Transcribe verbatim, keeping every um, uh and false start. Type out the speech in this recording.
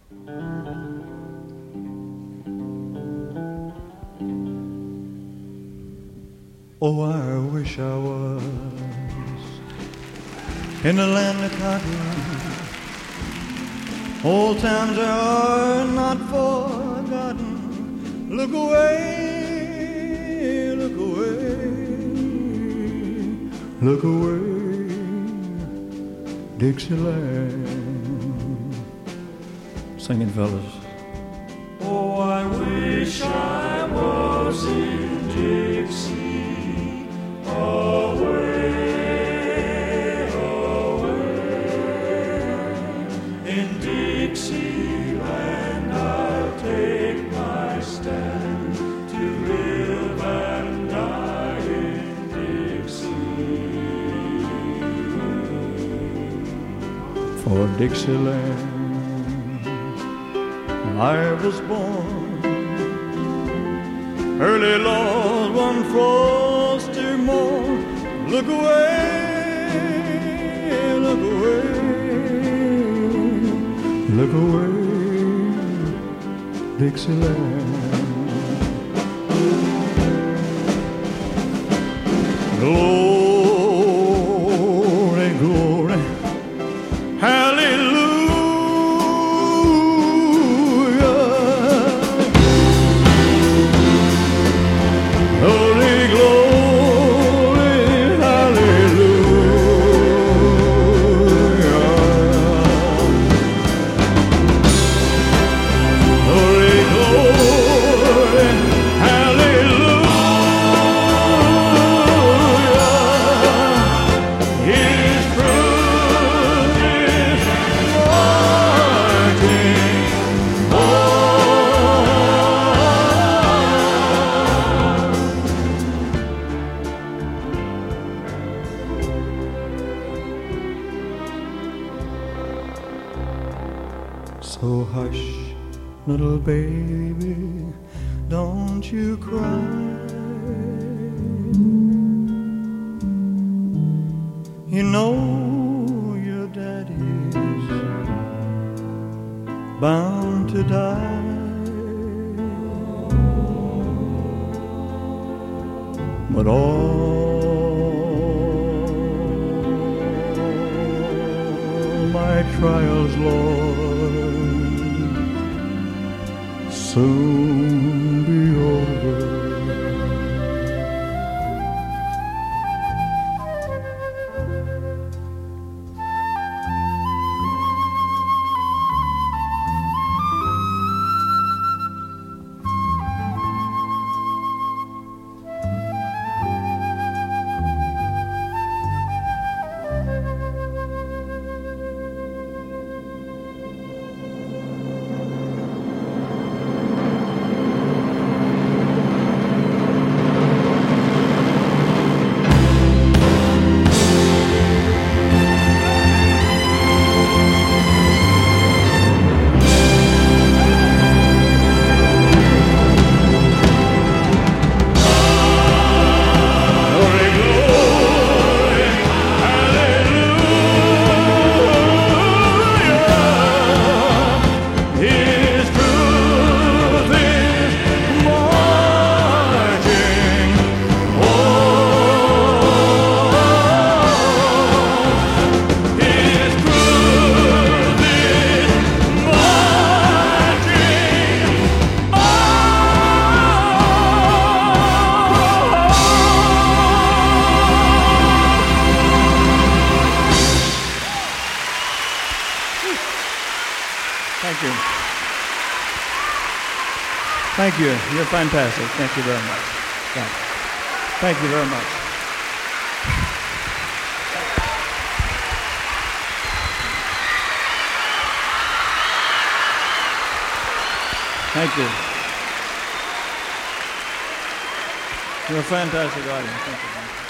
Oh, I wish I was in the land of cotton. Old times are not forgotten. Look away, look away, look away, Dixieland. Singing, fellas. Oh, I wish I was in Dixie, away, away. In Dixieland I'll take my stand to live and die in Dixie. For Dixieland I was born, early Lord, one frosty morn. Look away, look away, look away, Dixieland. Glory, glory, hallelujah. So hush, little baby, don't you cry. You know your daddy's bound to die. But all my trials, Lord, soon be over. Thank you. Thank you. You're fantastic. Thank you very much. Thank you, Thank you very much. Thank you. You're a fantastic audience. Thank you.